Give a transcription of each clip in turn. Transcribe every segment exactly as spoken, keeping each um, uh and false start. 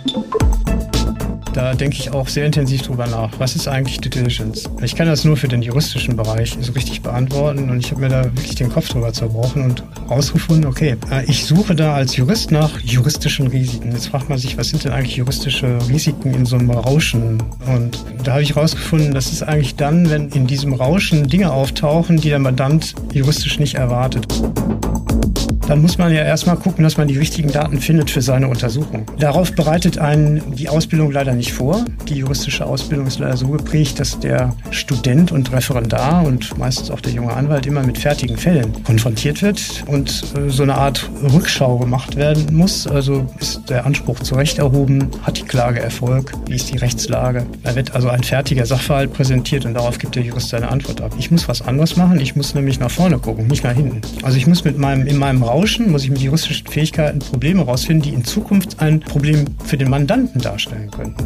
Da denke ich auch sehr intensiv drüber nach. Was ist eigentlich Due Diligence? Ich kann das nur für den juristischen Bereich so richtig beantworten und ich habe mir da wirklich den Kopf drüber zerbrochen und rausgefunden, okay, ich suche da als Jurist nach juristischen Risiken. Jetzt fragt man sich, was sind denn eigentlich juristische Risiken in so einem Rauschen? Und da habe ich rausgefunden, das ist eigentlich dann, wenn in diesem Rauschen Dinge auftauchen, die der Mandant juristisch nicht erwartet. Dann muss man ja erstmal gucken, dass man die richtigen Daten findet für seine Untersuchung. Darauf bereitet einen die Ausbildung leider nicht vor. Die juristische Ausbildung ist leider so geprägt, dass der Student und Referendar und meistens auch der junge Anwalt immer mit fertigen Fällen konfrontiert wird und äh, so eine Art Rückschau gemacht werden muss. Also ist der Anspruch zu Recht erhoben, hat die Klage Erfolg, wie ist die Rechtslage. Da wird also ein fertiger Sachverhalt präsentiert und darauf gibt der Jurist seine Antwort ab. Ich muss was anderes machen, ich muss nämlich nach vorne gucken, nicht nach hinten. Also ich muss mit meinem, in meinem Rauschen, muss ich mit juristischen Fähigkeiten Probleme rausfinden, die in Zukunft ein Problem für den Mandanten darstellen könnten.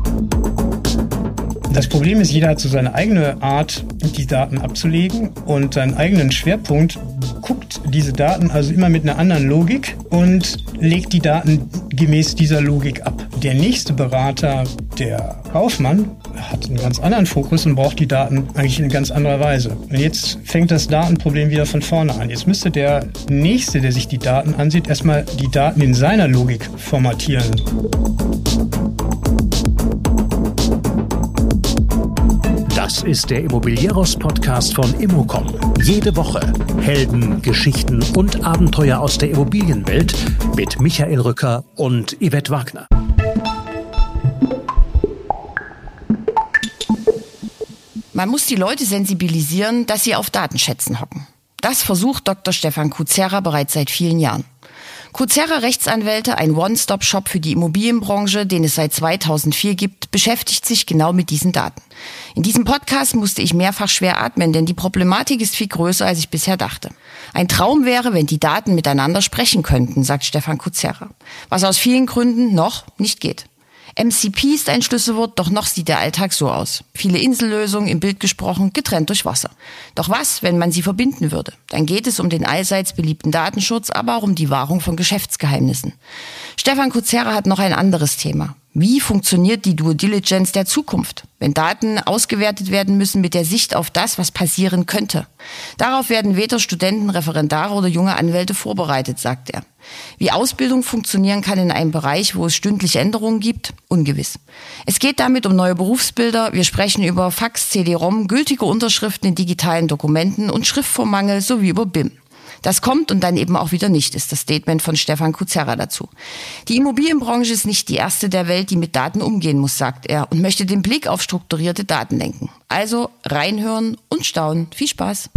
Das Problem ist, jeder hat so seine eigene Art, die Daten abzulegen und seinen eigenen Schwerpunkt, guckt diese Daten also immer mit einer anderen Logik und legt die Daten gemäß dieser Logik ab. Der nächste Berater, der Kaufmann, hat einen ganz anderen Fokus und braucht die Daten eigentlich in ganz anderer Weise. Und jetzt fängt das Datenproblem wieder von vorne an. Jetzt müsste der Nächste, der sich die Daten ansieht, erstmal die Daten in seiner Logik formatieren. Das ist der Immobilieros-Podcast von Immocom. Jede Woche Helden, Geschichten und Abenteuer aus der Immobilienwelt mit Michael Rücker und Yvette Wagner. Man muss die Leute sensibilisieren, dass sie auf Datenschätzen hocken. Das versucht Doktor Stefan Kuzera bereits seit vielen Jahren. Kuzera Rechtsanwälte, ein One-Stop-Shop für die Immobilienbranche, den es seit zweitausendvier gibt, beschäftigt sich genau mit diesen Daten. In diesem Podcast musste ich mehrfach schwer atmen, denn die Problematik ist viel größer, als ich bisher dachte. Ein Traum wäre, wenn die Daten miteinander sprechen könnten, sagt Stefan Kuzera. Was aus vielen Gründen noch nicht geht. M C P ist ein Schlüsselwort, doch noch sieht der Alltag so aus. Viele Insellösungen, im Bild gesprochen, getrennt durch Wasser. Doch was, wenn man sie verbinden würde? Dann geht es um den allseits beliebten Datenschutz, aber auch um die Wahrung von Geschäftsgeheimnissen. Stefan Kuzera hat noch ein anderes Thema. Wie funktioniert die Due Diligence der Zukunft, wenn Daten ausgewertet werden müssen mit der Sicht auf das, was passieren könnte? Darauf werden weder Studenten, Referendare oder junge Anwälte vorbereitet, sagt er. Wie Ausbildung funktionieren kann in einem Bereich, wo es stündlich Änderungen gibt, ungewiss. Es geht damit um neue Berufsbilder. Wir sprechen über Fax, C D-ROM, gültige Unterschriften in digitalen Dokumenten und Schriftformmangel sowie über B I M. Das kommt und dann eben auch wieder nicht, ist das Statement von Stefan Kuzera dazu. Die Immobilienbranche ist nicht die erste der Welt, die mit Daten umgehen muss, sagt er, und möchte den Blick auf strukturierte Daten lenken. Also reinhören und staunen. Viel Spaß!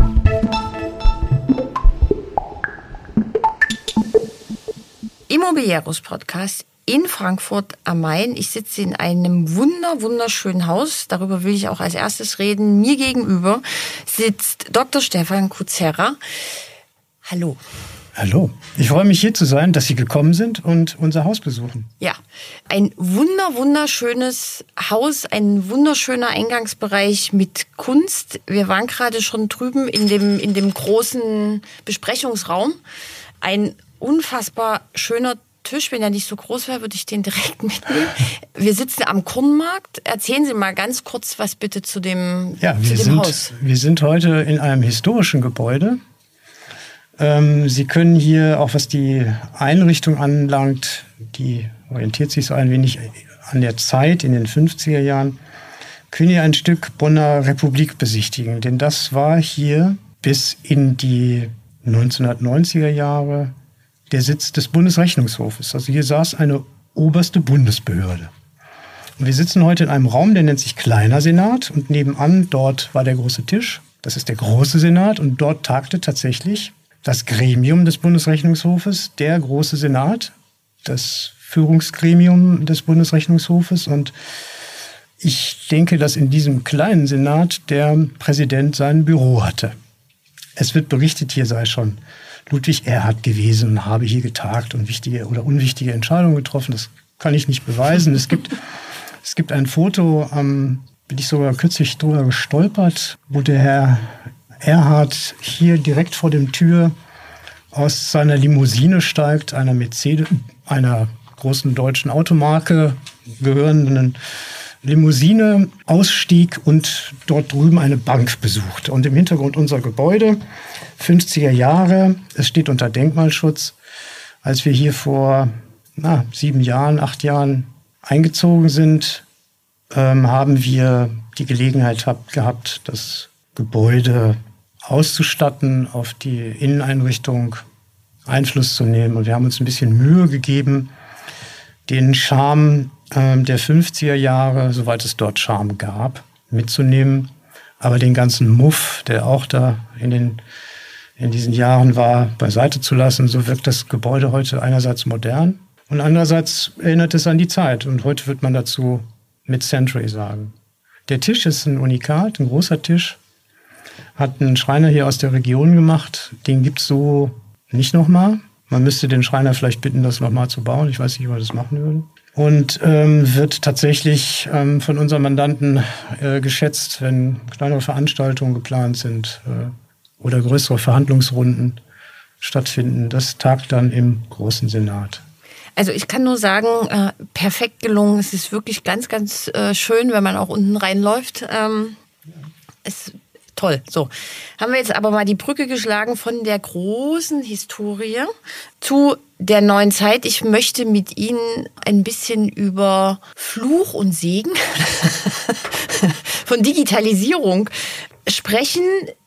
Immobilieros Podcast in Frankfurt am Main. Ich sitze in einem wunder, wunderschönen Haus. Darüber will ich auch als erstes reden. Mir gegenüber sitzt Doktor Stefan Kuzera. Hallo. Hallo. Ich freue mich, hier zu sein, dass Sie gekommen sind und unser Haus besuchen. Ja, ein wunder, wunderschönes Haus, ein wunderschöner Eingangsbereich mit Kunst. Wir waren gerade schon drüben in dem, in dem großen Besprechungsraum. Ein unfassbar schöner Tisch. Wenn er nicht so groß wäre, würde ich den direkt mitnehmen. Wir sitzen am Kornmarkt. Erzählen Sie mal ganz kurz was bitte zu dem, ja, wir zu dem sind, Haus. Wir sind heute in einem historischen Gebäude. Ähm, Sie können hier, auch was die Einrichtung anlangt, die orientiert sich so ein wenig an der Zeit in den fünfziger Jahren, können hier ein Stück Bonner Republik besichtigen. Denn das war hier bis in die neunzehnhundertneunziger Jahre der Sitz des Bundesrechnungshofes. Also hier saß eine oberste Bundesbehörde. Und wir sitzen heute in einem Raum, der nennt sich Kleiner Senat. Und nebenan, dort war der große Tisch. Das ist der große Senat. Und dort tagte tatsächlich das Gremium des Bundesrechnungshofes, der große Senat, das Führungsgremium des Bundesrechnungshofes. Und ich denke, dass in diesem kleinen Senat der Präsident sein Büro hatte. Es wird berichtet, hier sei schon Ludwig Erhard gewesen und habe hier getagt und wichtige oder unwichtige Entscheidungen getroffen. Das kann ich nicht beweisen. Es gibt, es gibt ein Foto, ähm, bin ich sogar kürzlich drüber gestolpert, wo der Herr Erhard hier direkt vor dem Tür aus seiner Limousine steigt, einer Mercedes, einer großen deutschen Automarke gehörenden Limousine ausstieg und dort drüben eine Bank besuchte. Und im Hintergrund unser Gebäude, fünfziger Jahre, es steht unter Denkmalschutz. Als wir hier vor na, sieben Jahren, acht Jahren eingezogen sind, ähm, haben wir die Gelegenheit hab, gehabt, das Gebäude auszustatten, auf die Inneneinrichtung Einfluss zu nehmen. Und wir haben uns ein bisschen Mühe gegeben, den Charme äh, der fünfziger Jahre, soweit es dort Charme gab, mitzunehmen. Aber den ganzen Muff, der auch da in, den, in diesen Jahren war, beiseite zu lassen. So wirkt das Gebäude heute einerseits modern und andererseits erinnert es an die Zeit. Und heute wird man dazu Mid-Century sagen. Der Tisch ist ein Unikat, ein großer Tisch. Hat ein Schreiner hier aus der Region gemacht. Den gibt's so nicht nochmal. Man müsste den Schreiner vielleicht bitten, das nochmal zu bauen. Ich weiß nicht, ob er das machen würde. Und ähm, wird tatsächlich ähm, von unseren Mandanten äh, geschätzt, wenn kleinere Veranstaltungen geplant sind äh, oder größere Verhandlungsrunden stattfinden. Das tagt dann im Großen Senat. Also ich kann nur sagen, äh, perfekt gelungen. Es ist wirklich ganz, ganz äh, schön, wenn man auch unten reinläuft. Ähm, es Toll. So, haben wir jetzt aber mal die Brücke geschlagen von der großen Historie zu der neuen Zeit. Ich möchte mit Ihnen ein bisschen über Fluch und Segen von Digitalisierung sprechen.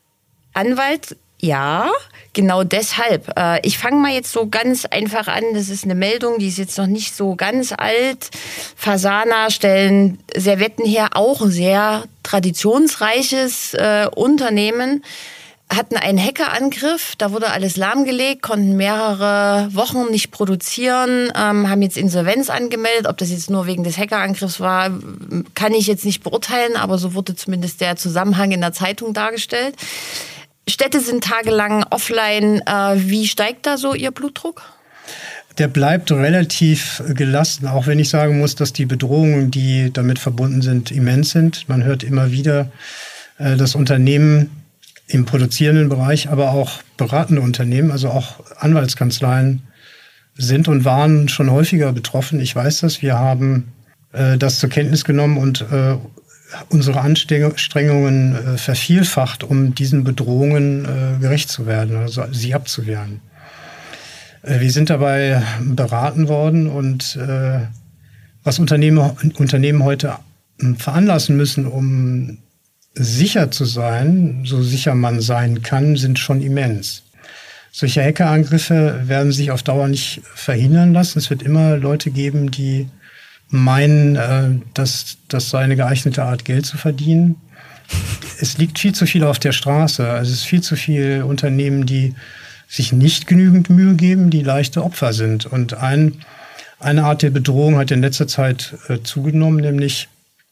Anwalt, ja, genau deshalb. Ich fange mal jetzt so ganz einfach an. Das ist eine Meldung, die ist jetzt noch nicht so ganz alt. Fasana stellen Servietten her, auch ein sehr traditionsreiches äh, Unternehmen. Hatten einen Hackerangriff, da wurde alles lahmgelegt, konnten mehrere Wochen nicht produzieren, ähm, haben jetzt Insolvenz angemeldet. Ob das jetzt nur wegen des Hackerangriffs war, kann ich jetzt nicht beurteilen, aber so wurde zumindest der Zusammenhang in der Zeitung dargestellt. Städte sind tagelang offline. Wie steigt da so Ihr Blutdruck? Der bleibt relativ gelassen, auch wenn ich sagen muss, dass die Bedrohungen, die damit verbunden sind, immens sind. Man hört immer wieder, dass Unternehmen im produzierenden Bereich, aber auch beratende Unternehmen, also auch Anwaltskanzleien, sind und waren schon häufiger betroffen. Ich weiß das. Wir haben das zur Kenntnis genommen und unsere Anstrengungen äh, vervielfacht, um diesen Bedrohungen äh, gerecht zu werden, also sie abzuwehren. Äh, wir sind dabei beraten worden und äh, was Unternehmen, Unternehmen heute äh, veranlassen müssen, um sicher zu sein, so sicher man sein kann, sind schon immens. Solche Hackerangriffe werden sich auf Dauer nicht verhindern lassen. Es wird immer Leute geben, die meinen, dass das sei eine geeignete Art, Geld zu verdienen. Es liegt viel zu viel auf der Straße. Also es ist viel zu viel Unternehmen, die sich nicht genügend Mühe geben, die leichte Opfer sind. Und ein, eine Art der Bedrohung hat in letzter Zeit äh, zugenommen, nämlich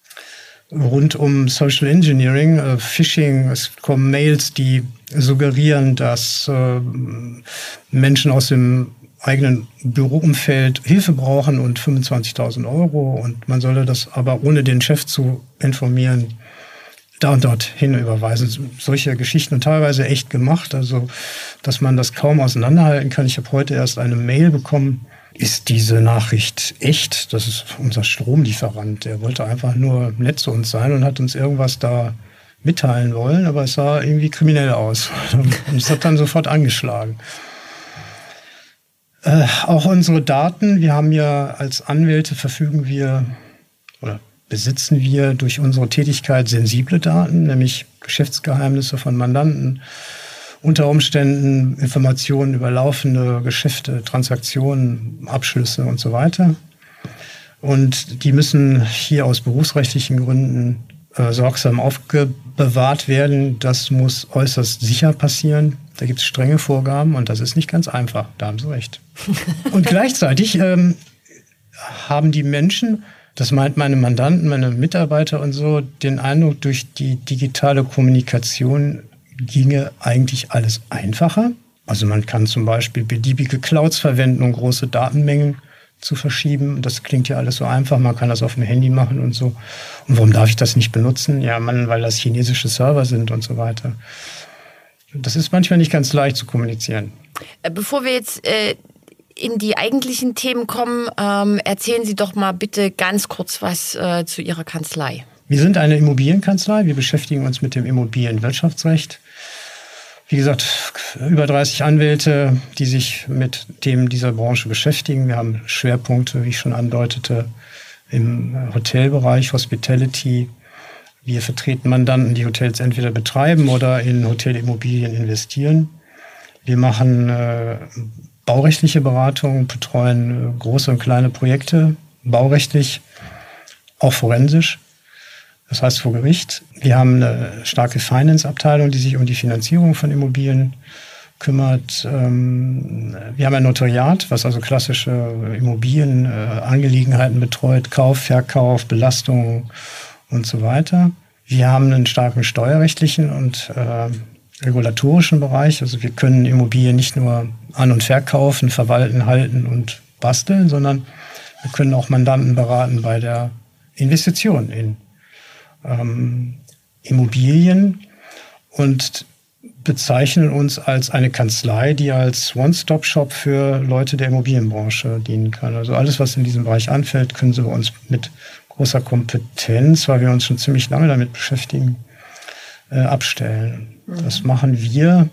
rund um Social Engineering, äh, Phishing. Es kommen Mails, die suggerieren, dass äh, Menschen aus dem eigenen Büroumfeld Hilfe brauchen und fünfundzwanzigtausend Euro und man solle das aber ohne den Chef zu informieren da und dorthin überweisen. Solche Geschichten und teilweise echt gemacht, also dass man das kaum auseinanderhalten kann. Ich habe heute erst eine Mail bekommen. Ist diese Nachricht echt? Das ist unser Stromlieferant. Der wollte einfach nur nett zu uns sein und hat uns irgendwas da mitteilen wollen, aber es sah irgendwie kriminell aus. Und es hat dann sofort angeschlagen. Äh, auch unsere Daten, wir haben ja als Anwälte verfügen wir oder besitzen wir durch unsere Tätigkeit sensible Daten, nämlich Geschäftsgeheimnisse von Mandanten, unter Umständen Informationen über laufende Geschäfte, Transaktionen, Abschlüsse und so weiter. Und die müssen hier aus berufsrechtlichen Gründen äh, sorgsam aufbewahrt werden. Das muss äußerst sicher passieren. Da gibt es strenge Vorgaben und das ist nicht ganz einfach. Da haben Sie recht. Und gleichzeitig ähm, haben die Menschen, das meint meine Mandanten, meine Mitarbeiter und so, den Eindruck, durch die digitale Kommunikation ginge eigentlich alles einfacher. Also man kann zum Beispiel beliebige Clouds verwenden, um große Datenmengen zu verschieben. Das klingt ja alles so einfach. Man kann das auf dem Handy machen und so. Und warum darf ich das nicht benutzen? Ja, man, weil das chinesische Server sind und so weiter. Das ist manchmal nicht ganz leicht zu kommunizieren. Bevor wir jetzt äh, in die eigentlichen Themen kommen, ähm, erzählen Sie doch mal bitte ganz kurz was äh, zu Ihrer Kanzlei. Wir sind eine Immobilienkanzlei. Wir beschäftigen uns mit dem Immobilienwirtschaftsrecht. Wie gesagt, über dreißig Anwälte, die sich mit Themen dieser Branche beschäftigen. Wir haben Schwerpunkte, wie ich schon andeutete, im Hotelbereich, Hospitality. Wir vertreten Mandanten, die Hotels entweder betreiben oder in Hotelimmobilien investieren. Wir machen äh, baurechtliche Beratung, betreuen äh, große und kleine Projekte, baurechtlich, auch forensisch. Das heißt vor Gericht. Wir haben eine starke Finance-Abteilung, die sich um die Finanzierung von Immobilien kümmert. Wir haben ein Notariat, was also klassische Immobilienangelegenheiten betreut, Kauf, Verkauf, Belastung und so weiter. Wir haben einen starken steuerrechtlichen und äh, regulatorischen Bereich. Also wir können Immobilien nicht nur an- und verkaufen, verwalten, halten und basteln, sondern wir können auch Mandanten beraten bei der Investition in Ähm, Immobilien und bezeichnen uns als eine Kanzlei, die als One-Stop-Shop für Leute der Immobilienbranche dienen kann. Also alles, was in diesem Bereich anfällt, können Sie bei uns mit großer Kompetenz, weil wir uns schon ziemlich lange damit beschäftigen, äh, abstellen. Mhm. Das machen wir.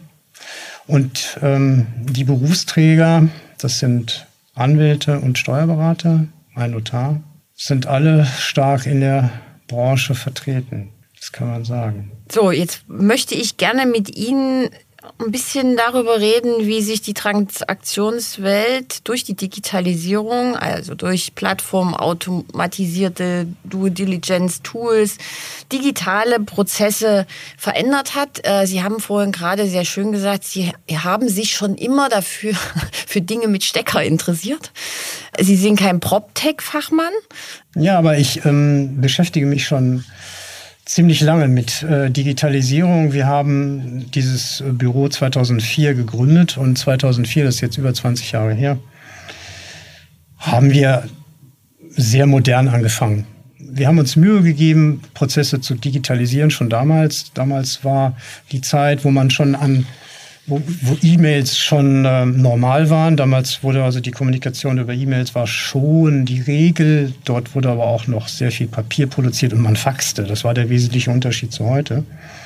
Und ähm, die Berufsträger, das sind Anwälte und Steuerberater, ein Notar, sind alle stark in der Branche vertreten. Das kann man sagen. So, jetzt möchte ich gerne mit Ihnen ein bisschen darüber reden, wie sich die Transaktionswelt durch die Digitalisierung, also durch Plattformen, automatisierte Due Diligence Tools, digitale Prozesse verändert hat. Sie haben vorhin gerade sehr schön gesagt, Sie haben sich schon immer dafür für Dinge mit Stecker interessiert. Sie sind kein PropTech-Fachmann. Ja, aber ich ähm, beschäftige mich schon ziemlich lange mit äh, Digitalisierung. Wir haben dieses äh, Büro zweitausendvier gegründet und zweitausendvier, das ist jetzt über zwanzig Jahre her, haben wir sehr modern angefangen. Wir haben uns Mühe gegeben, Prozesse zu digitalisieren, schon damals. Damals war die Zeit, wo man schon an wo, wo E-Mails schon äh, normal waren. Damals wurde also die Kommunikation über E-Mails war schon die Regel. Dort wurde aber auch noch sehr viel Papier produziert und man faxte. Das war der wesentliche Unterschied zu heute.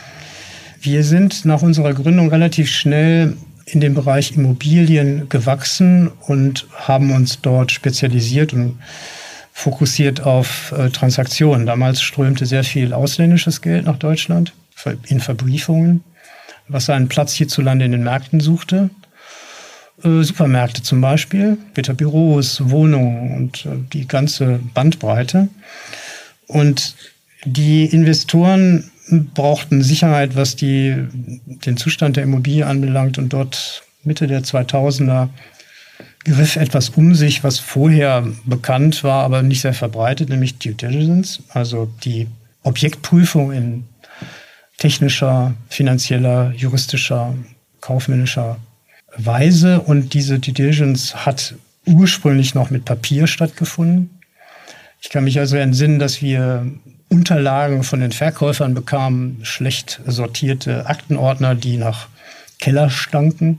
Wir sind nach unserer Gründung relativ schnell in dem Bereich Immobilien gewachsen und haben uns dort spezialisiert und fokussiert auf äh, Transaktionen. Damals strömte sehr viel ausländisches Geld nach Deutschland in Verbriefungen, was seinen Platz hierzulande in den Märkten suchte. Äh, Supermärkte zum Beispiel, später Büros, Wohnungen und äh, die ganze Bandbreite. Und die Investoren brauchten Sicherheit, was die, den Zustand der Immobilie anbelangt. Und dort Mitte der zweitausender griff etwas um sich, was vorher bekannt war, aber nicht sehr verbreitet, nämlich Due Diligence, also die Objektprüfung in technischer, finanzieller, juristischer, kaufmännischer Weise. Und diese Due Diligence hat ursprünglich noch mit Papier stattgefunden. Ich kann mich also entsinnen, dass wir Unterlagen von den Verkäufern bekamen, schlecht sortierte Aktenordner, die nach Keller stanken.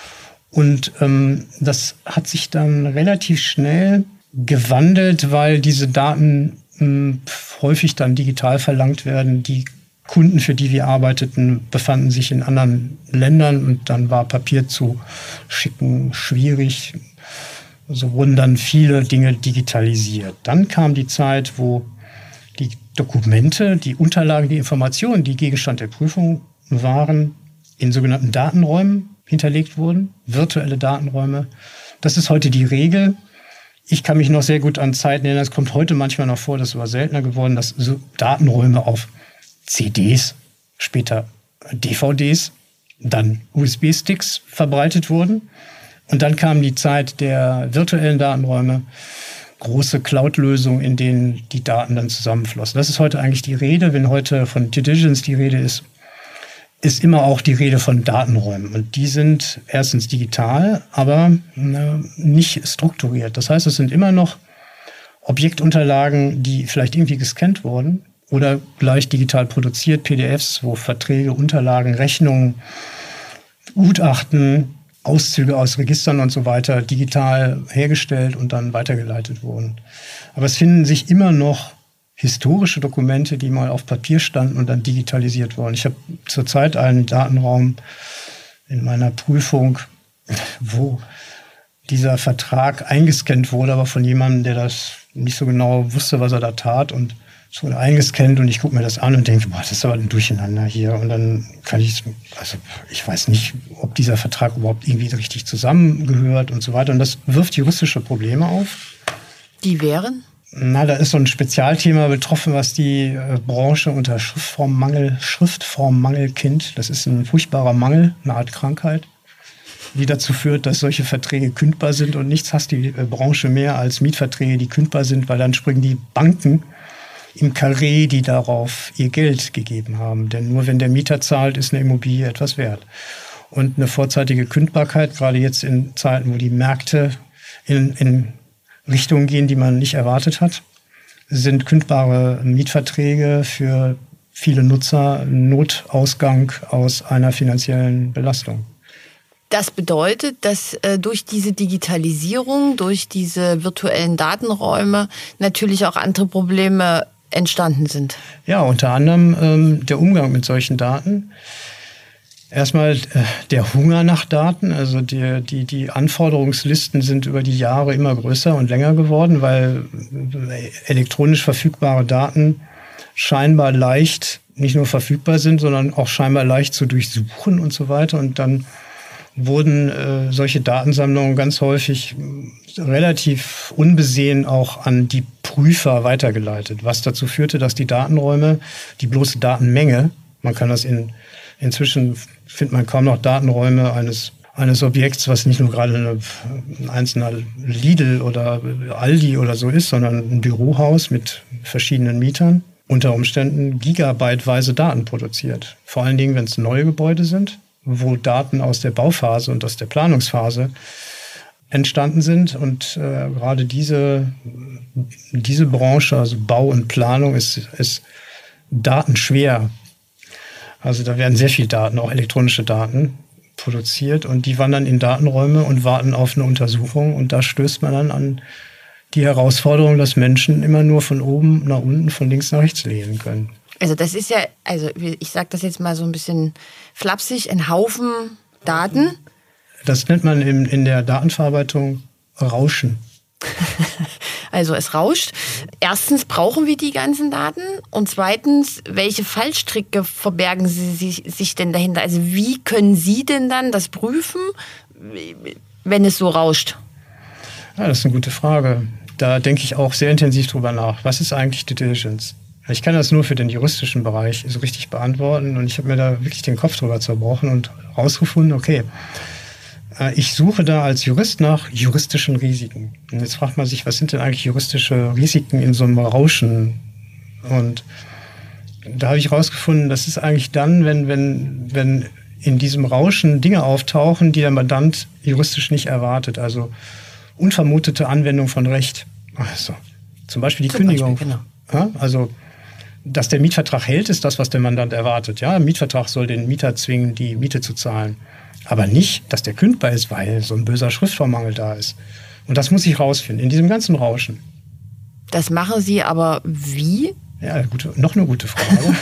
Und ähm, das hat sich dann relativ schnell gewandelt, weil diese Daten ähm, häufig dann digital verlangt werden. Die Kunden, für die wir arbeiteten, befanden sich in anderen Ländern und dann war Papier zu schicken schwierig. So wurden dann viele Dinge digitalisiert. Dann kam die Zeit, wo die Dokumente, die Unterlagen, die Informationen, die Gegenstand der Prüfung waren, in sogenannten Datenräumen hinterlegt wurden, virtuelle Datenräume. Das ist heute die Regel. Ich kann mich noch sehr gut an Zeiten erinnern, es kommt heute manchmal noch vor, das ist aber seltener geworden, dass so Datenräume auf C Ds, später D V Ds, dann U S B-Sticks verbreitet wurden. Und dann kam die Zeit der virtuellen Datenräume, große Cloud-Lösungen, in denen die Daten dann zusammenflossen. Das ist heute eigentlich die Rede. Wenn heute von Due Diligence die Rede ist, ist immer auch die Rede von Datenräumen. Und die sind erstens digital, aber äh, nicht strukturiert. Das heißt, es sind immer noch Objektunterlagen, die vielleicht irgendwie gescannt wurden oder gleich digital produziert, P D Fs, wo Verträge, Unterlagen, Rechnungen, Gutachten Auszüge aus Registern und so weiter digital hergestellt und dann weitergeleitet wurden. Aber es finden sich immer noch historische Dokumente, die mal auf Papier standen und dann digitalisiert wurden. Ich habe zurzeit einen Datenraum in meiner Prüfung, wo dieser Vertrag eingescannt wurde, aber von jemandem, der das nicht so genau wusste, was er da tat. Und es wurde eingescannt und ich gucke mir das an und denke, boah, das ist aber ein Durcheinander hier. Und dann kann ich, also ich weiß nicht, ob dieser Vertrag überhaupt irgendwie richtig zusammengehört und so weiter. Und das wirft juristische Probleme auf. Die wären? Na, da ist so ein Spezialthema betroffen, was die äh, Branche unter Schriftformmangel, Schriftformmangel kennt. Das ist ein furchtbarer Mangel, eine Art Krankheit, die dazu führt, dass solche Verträge kündbar sind und nichts hasst die äh, Branche mehr als Mietverträge, die kündbar sind, weil dann springen die Banken im Karree, die darauf ihr Geld gegeben haben. Denn nur wenn der Mieter zahlt, ist eine Immobilie etwas wert. Und eine vorzeitige Kündbarkeit, gerade jetzt in Zeiten, wo die Märkte in, in Richtungen gehen, die man nicht erwartet hat, sind kündbare Mietverträge für viele Nutzer ein Notausgang aus einer finanziellen Belastung. Das bedeutet, dass äh, durch diese Digitalisierung, durch diese virtuellen Datenräume natürlich auch andere Probleme entstanden sind. Ja, unter anderem ähm, der Umgang mit solchen Daten. Erstmal äh, der Hunger nach Daten. Also die, die, die Anforderungslisten sind über die Jahre immer größer und länger geworden, weil elektronisch verfügbare Daten scheinbar leicht nicht nur verfügbar sind, sondern auch scheinbar leicht zu durchsuchen und so weiter. Und dann wurden äh, solche Datensammlungen ganz häufig relativ unbesehen auch an die Prüfer weitergeleitet, was dazu führte, dass die Datenräume, die bloße Datenmenge, man kann das in, inzwischen findet man kaum noch Datenräume eines, eines Objekts, was nicht nur gerade eine, ein einzelner Lidl oder Aldi oder so ist, sondern ein Bürohaus mit verschiedenen Mietern, unter Umständen gigabyteweise Daten produziert. Vor allen Dingen, wenn es neue Gebäude sind, wo Daten aus der Bauphase und aus der Planungsphase entstanden sind. Und äh, gerade diese, diese Branche, also Bau und Planung, ist, ist datenschwer. Also da werden sehr viele Daten, auch elektronische Daten, produziert und die wandern in Datenräume und warten auf eine Untersuchung. Und da stößt man dann an die Herausforderung, dass Menschen immer nur von oben nach unten, von links nach rechts lesen können. Also das ist ja, also ich sage das jetzt mal so ein bisschen flapsig, ein Haufen Daten. Das nennt man in, in der Datenverarbeitung Rauschen. Also es rauscht. Erstens, brauchen wir die ganzen Daten? Und zweitens, welche Fallstricke verbergen Sie sich, sich denn dahinter? Also wie können Sie denn dann das prüfen, wenn es so rauscht? Ja, das ist eine gute Frage. Da denke ich auch sehr intensiv drüber nach. Was ist eigentlich Due Diligence? Ich kann das nur für den juristischen Bereich so richtig beantworten und ich habe mir da wirklich den Kopf drüber zerbrochen und rausgefunden, okay, ich suche da als Jurist nach juristischen Risiken. Und jetzt fragt man sich, was sind denn eigentlich juristische Risiken in so einem Rauschen? Und da habe ich rausgefunden, das ist eigentlich dann, wenn, wenn, wenn in diesem Rauschen Dinge auftauchen, die der Mandant juristisch nicht erwartet. Also unvermutete Anwendung von Recht. Also, zum Beispiel die zum Kündigung. Beispiel, genau. Ja, also dass der Mietvertrag hält, ist das, was der Mandant erwartet. Ja, ein Mietvertrag soll den Mieter zwingen, die Miete zu zahlen. Aber nicht, dass der kündbar ist, weil so ein böser Schriftformmangel da ist. Und das muss ich rausfinden, in diesem ganzen Rauschen. Das machen Sie aber wie? Ja, gute, noch eine gute Frage.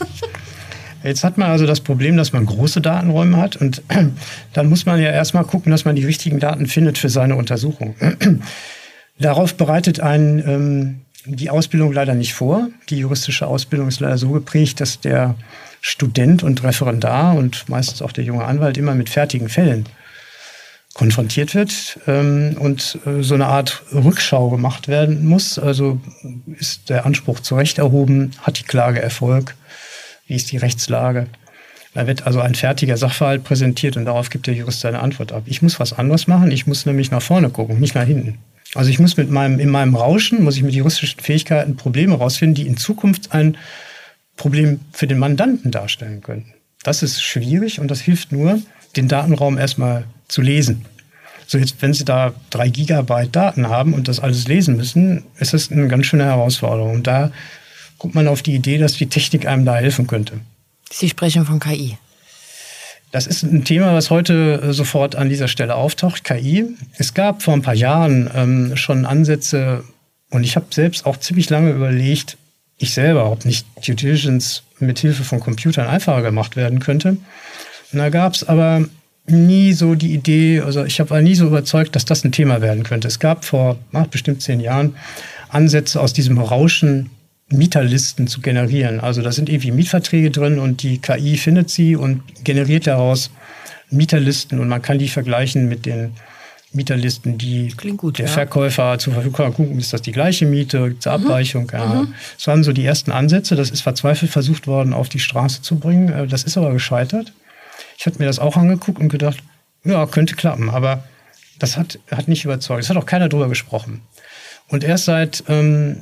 Jetzt hat man also das Problem, dass man große Datenräume hat. Und dann muss man ja erstmal gucken, dass man die richtigen Daten findet für seine Untersuchung. Darauf bereitet einen ähm, die Ausbildung leider nicht vor. Die juristische Ausbildung ist leider so geprägt, dass der Student und Referendar und meistens auch der junge Anwalt immer mit fertigen Fällen konfrontiert wird ähm, und äh, so eine Art Rückschau gemacht werden muss. Also ist der Anspruch zu Recht erhoben, hat die Klage Erfolg, wie ist die Rechtslage? Da wird also ein fertiger Sachverhalt präsentiert und darauf gibt der Jurist seine Antwort ab. Ich muss was anderes machen, ich muss nämlich nach vorne gucken, nicht nach hinten. Also ich muss mit meinem, in meinem Rauschen, muss ich mit juristischen Fähigkeiten Probleme rausfinden, die in Zukunft ein Problem für den Mandanten darstellen können. Das ist schwierig und das hilft nur, den Datenraum erstmal zu lesen. So jetzt, wenn Sie da drei Gigabyte Daten haben und das alles lesen müssen, ist das eine ganz schöne Herausforderung. Und da kommt man auf die Idee, dass die Technik einem da helfen könnte. Sie sprechen von K I. Das ist ein Thema, was heute sofort an dieser Stelle auftaucht, K I. Es gab vor ein paar Jahren ähm, schon Ansätze, und ich habe selbst auch ziemlich lange überlegt, ich selber, ob nicht Due Diligence mit Hilfe von Computern einfacher gemacht werden könnte. Und da gab es aber nie so die Idee, also ich war nie so überzeugt, dass das ein Thema werden könnte. Es gab vor ach, bestimmt zehn Jahren Ansätze, aus diesem Rauschen Mieterlisten zu generieren. Also da sind irgendwie Mietverträge drin und die K I findet sie und generiert daraus Mieterlisten und man kann die vergleichen mit den Mieterlisten, die gut, der ja. Verkäufer zur Verfügung hat. Gucken, ist das die gleiche Miete, gibt es eine Abweichung? Mhm. Ja. Mhm. Das waren so die ersten Ansätze. Das ist verzweifelt versucht worden, auf die Straße zu bringen. Das ist aber gescheitert. Ich hatte mir das auch angeguckt und gedacht, ja, könnte klappen. Aber das hat, hat nicht überzeugt. Es hat auch keiner drüber gesprochen. Und erst seit ähm,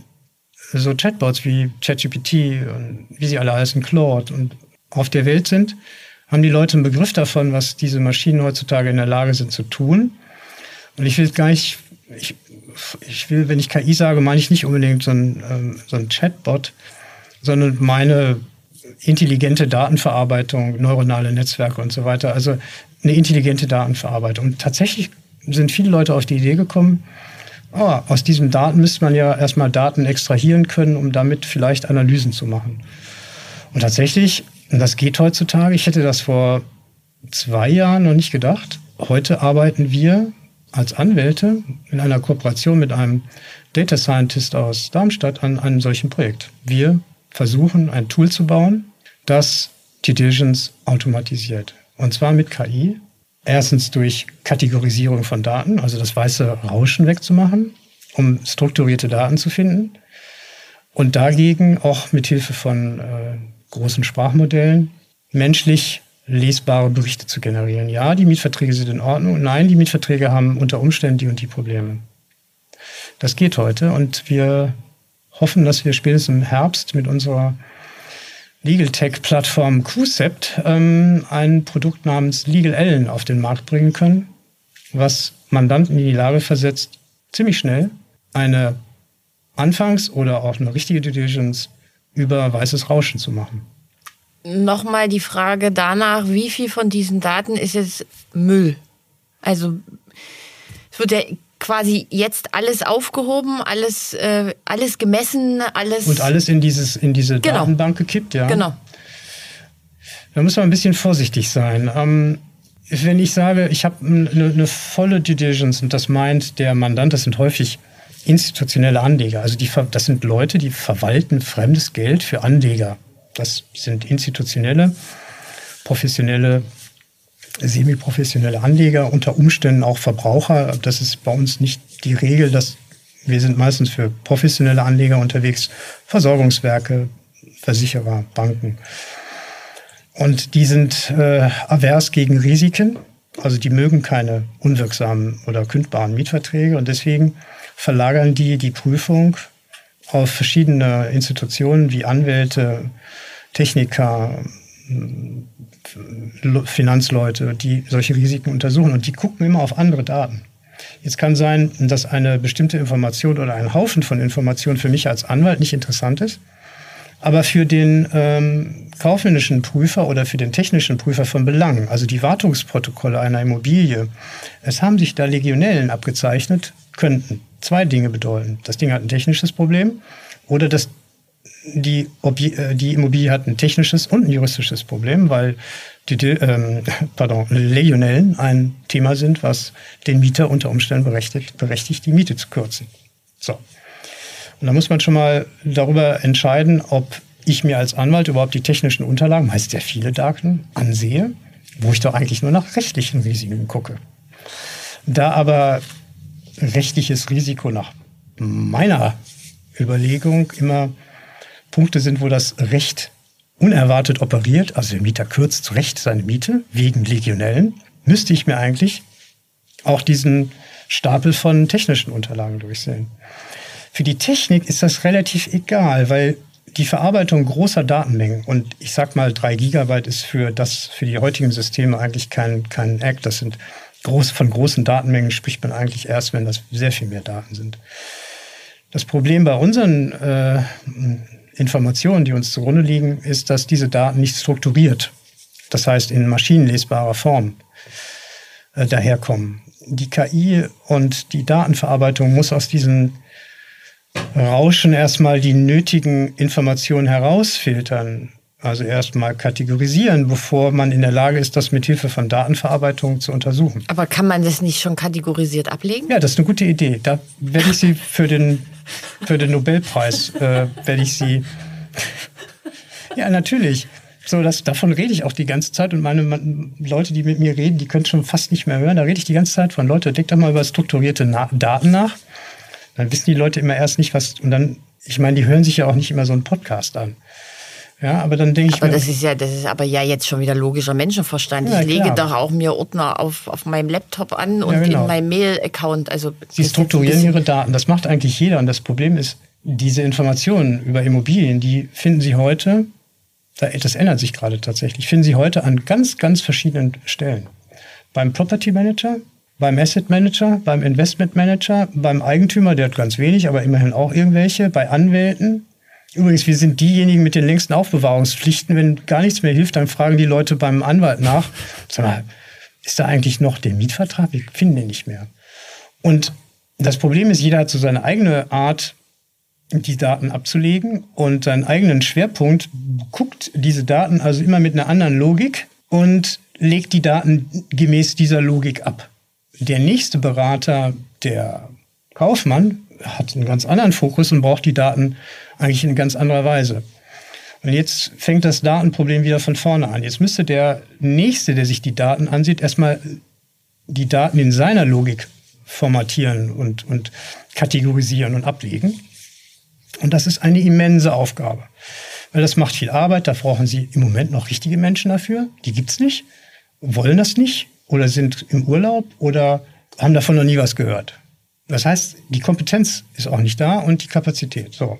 so Chatbots wie ChatGPT und wie sie alle heißen, Claude und auf der Welt sind, haben die Leute einen Begriff davon, was diese Maschinen heutzutage in der Lage sind zu tun. Und ich will gar nicht, ich, ich will, wenn ich K I sage, meine ich nicht unbedingt so ein, ähm, so ein Chatbot, sondern meine intelligente Datenverarbeitung, neuronale Netzwerke und so weiter. Also eine intelligente Datenverarbeitung. Und tatsächlich sind viele Leute auf die Idee gekommen, oh, aus diesen Daten müsste man ja erstmal Daten extrahieren können, um damit vielleicht Analysen zu machen. Und tatsächlich, und das geht heutzutage, ich hätte das vor zwei Jahren noch nicht gedacht, heute arbeiten wir als Anwälte in einer Kooperation mit einem Data Scientist aus Darmstadt an einem solchen Projekt. Wir versuchen, ein Tool zu bauen, das Due Diligence automatisiert. Und zwar mit K I. Erstens durch Kategorisierung von Daten, also das weiße Rauschen wegzumachen, um strukturierte Daten zu finden. Und dagegen auch mit Hilfe von äh, großen Sprachmodellen menschlich lesbare Berichte zu generieren. Ja, die Mietverträge sind in Ordnung. Nein, die Mietverträge haben unter Umständen die und die Probleme. Das geht heute und wir hoffen, dass wir spätestens im Herbst mit unserer Legal Tech-Plattform Q-Cept ähm, ein Produkt namens Legal Ellen auf den Markt bringen können, was Mandanten in die Lage versetzt, ziemlich schnell eine Anfangs- oder auch eine richtige Due Diligence über weißes Rauschen zu machen. Nochmal die Frage danach, wie viel von diesen Daten ist jetzt Müll? Also es wird ja quasi jetzt alles aufgehoben, alles, äh, alles gemessen, alles... Und alles in, dieses, in diese genau. Datenbank gekippt, ja. Genau. Da muss man ein bisschen vorsichtig sein. Ähm, wenn ich sage, ich habe eine, eine volle Due Diligence und das meint der Mandant, das sind häufig institutionelle Anleger. Also die, das sind Leute, die verwalten fremdes Geld für Anleger. Das sind institutionelle, professionelle, semi-professionelle Anleger, unter Umständen auch Verbraucher. Das ist bei uns nicht die Regel, dass wir sind meistens für professionelle Anleger unterwegs, Versorgungswerke, Versicherer, Banken. Und die sind äh, avers gegen Risiken, also die mögen keine unwirksamen oder kündbaren Mietverträge und deswegen verlagern die die Prüfung auf verschiedene Institutionen wie Anwälte, Techniker, Finanzleute, die solche Risiken untersuchen und die gucken immer auf andere Daten. Jetzt kann sein, dass eine bestimmte Information oder ein Haufen von Informationen für mich als Anwalt nicht interessant ist, aber für den ähm, kaufmännischen Prüfer oder für den technischen Prüfer von Belang, also die Wartungsprotokolle einer Immobilie, es haben sich da Legionellen abgezeichnet, könnten zwei Dinge bedeuten. Das Ding hat ein technisches Problem oder das Die, Obje- die Immobilie hat ein technisches und ein juristisches Problem, weil die ähm, pardon, Legionellen ein Thema sind, was den Mieter unter Umständen berechtigt, berechtigt, die Miete zu kürzen. So. Und da muss man schon mal darüber entscheiden, ob ich mir als Anwalt überhaupt die technischen Unterlagen, meist sehr viele Daten, ansehe, wo ich doch eigentlich nur nach rechtlichen Risiken gucke. Da aber rechtliches Risiko nach meiner Überlegung immer Punkte sind, wo das Recht unerwartet operiert, also der Mieter kürzt zu Recht seine Miete wegen Legionellen, müsste ich mir eigentlich auch diesen Stapel von technischen Unterlagen durchsehen. Für die Technik ist das relativ egal, weil die Verarbeitung großer Datenmengen, und ich sag mal, drei Gigabyte ist für das, für die heutigen Systeme eigentlich kein, kein Act. Das sind groß, von großen Datenmengen spricht man eigentlich erst, wenn das sehr viel mehr Daten sind. Das Problem bei unseren äh, Informationen, die uns zugrunde liegen, ist, dass diese Daten nicht strukturiert das heißt in maschinenlesbarer Form, äh, daherkommen. Die K I und die Datenverarbeitung muss aus diesen Rauschen erstmal die nötigen Informationen herausfiltern. Also erstmal kategorisieren, bevor man in der Lage ist, das mit Hilfe von Datenverarbeitung zu untersuchen. Aber kann man das nicht schon kategorisiert ablegen? Ja, das ist eine gute Idee. Da werde ich Sie für den, für den Nobelpreis, äh, werde ich Sie... Ja, natürlich. So, das, davon rede ich auch die ganze Zeit. Und meine man, Leute, die mit mir reden, die können schon fast nicht mehr hören. Da rede ich die ganze Zeit von. Leute, denkt doch mal über strukturierte Na- Daten nach. Dann wissen die Leute immer erst nicht, was... Und dann, ich meine, die hören sich ja auch nicht immer so einen Podcast an. Ja, aber dann denke ich aber mir... Das ist ja, das ist aber ja jetzt schon wieder logischer Menschenverstand. Ja, ich lege klar. doch auch mir Ordner auf, auf meinem Laptop an und ja, genau. in meinem Mail-Account. Also Sie strukturieren Ihre Daten. Das macht eigentlich jeder. Und das Problem ist, diese Informationen über Immobilien, die finden Sie heute, das ändert sich gerade tatsächlich, finden Sie heute an ganz, ganz verschiedenen Stellen. Beim Property Manager, beim Asset Manager, beim Investment Manager, beim Eigentümer, der hat ganz wenig, aber immerhin auch irgendwelche, bei Anwälten. Übrigens, wir sind diejenigen mit den längsten Aufbewahrungspflichten. Wenn gar nichts mehr hilft, dann fragen die Leute beim Anwalt nach, sag mal, ist da eigentlich noch der Mietvertrag? Wir finden den nicht mehr. Und das Problem ist, jeder hat so seine eigene Art, die Daten abzulegen und seinen eigenen Schwerpunkt, guckt diese Daten also immer mit einer anderen Logik und legt die Daten gemäß dieser Logik ab. Der nächste Berater, der Kaufmann, hat einen ganz anderen Fokus und braucht die Daten eigentlich in ganz anderer Weise. Und jetzt fängt das Datenproblem wieder von vorne an. Jetzt müsste der Nächste, der sich die Daten ansieht, erstmal die Daten in seiner Logik formatieren und, und kategorisieren und ablegen. Und das ist eine immense Aufgabe. Weil das macht viel Arbeit, da brauchen Sie im Moment noch richtige Menschen dafür. Die gibt's nicht, wollen das nicht oder sind im Urlaub oder haben davon noch nie was gehört. Das heißt, die Kompetenz ist auch nicht da und die Kapazität. So.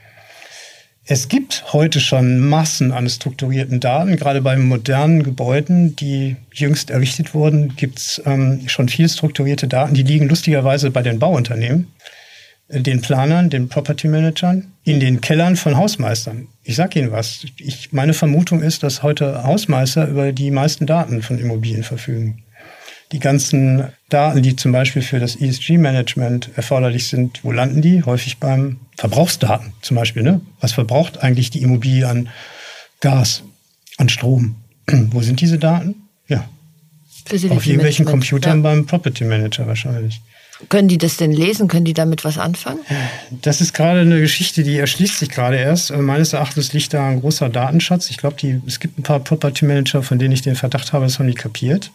Es gibt heute schon Massen an strukturierten Daten. Gerade bei modernen Gebäuden, die jüngst errichtet wurden, gibt es ähm, schon viel strukturierte Daten. Die liegen lustigerweise bei den Bauunternehmen, den Planern, den Property Managern, in den Kellern von Hausmeistern. Ich sage Ihnen was. Ich, meine Vermutung ist, dass heute Hausmeister über die meisten Daten von Immobilien verfügen. Die ganzen Daten, die zum Beispiel für das E S G-Management erforderlich sind, wo landen die? Häufig beim Verbrauchsdaten zum Beispiel. Ne? Was verbraucht eigentlich die Immobilie an Gas, an Strom? Wo sind diese Daten? Ja, auf irgendwelchen Computern ja. beim Property Manager wahrscheinlich. Können die das denn lesen? Können die damit was anfangen? Das ist gerade eine Geschichte, die erschließt sich gerade erst. Meines Erachtens liegt da ein großer Datenschatz. Ich glaube, es gibt ein paar Property Manager, von denen ich den Verdacht habe, das haben die kapiert.